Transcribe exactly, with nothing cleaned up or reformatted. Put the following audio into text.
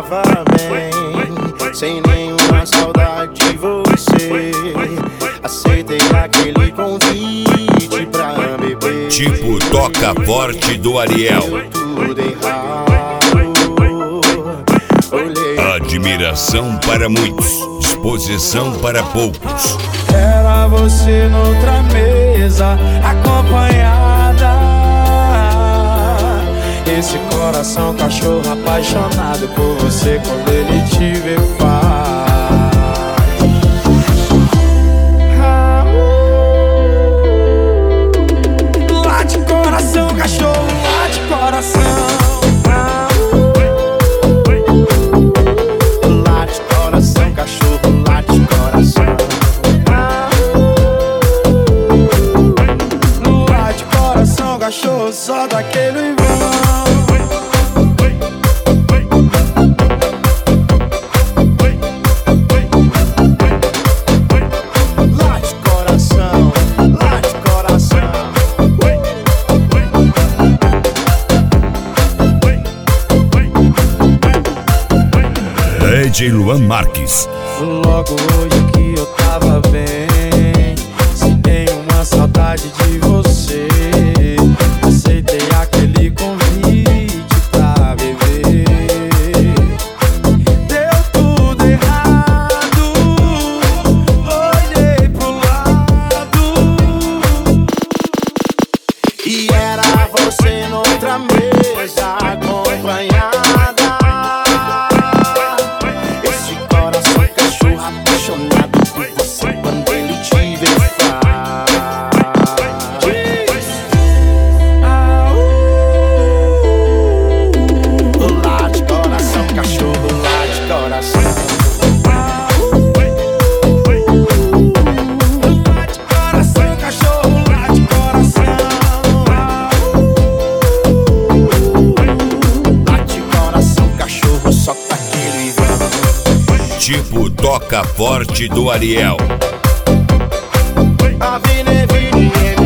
tava bem, sem nenhuma saudade de você. Aceitei aquele convite pra beber. Tipo toca forte do Ariel. Tudo errado. Olhei. Admiração para muitos, disposição para poucos. Era você noutra mesa, acompanhada. Esse coração cachorro apaixonado por você quando ele te vê faz. Ah, uh, late coração, cachorro, late coração. Ah, uh, late coração, cachorro, late coração. Ah, uh, late coração, cachorro, só daquele vão. D J Luan Marques. Logo hoje que eu tava bem, sem nenhuma saudade de você. Aceitei aquele convite pra beber. Deu tudo errado, olhei pro lado e era você noutra mesa, acompanhada. Tipo toca forte do Ariel. A Vine, Vine,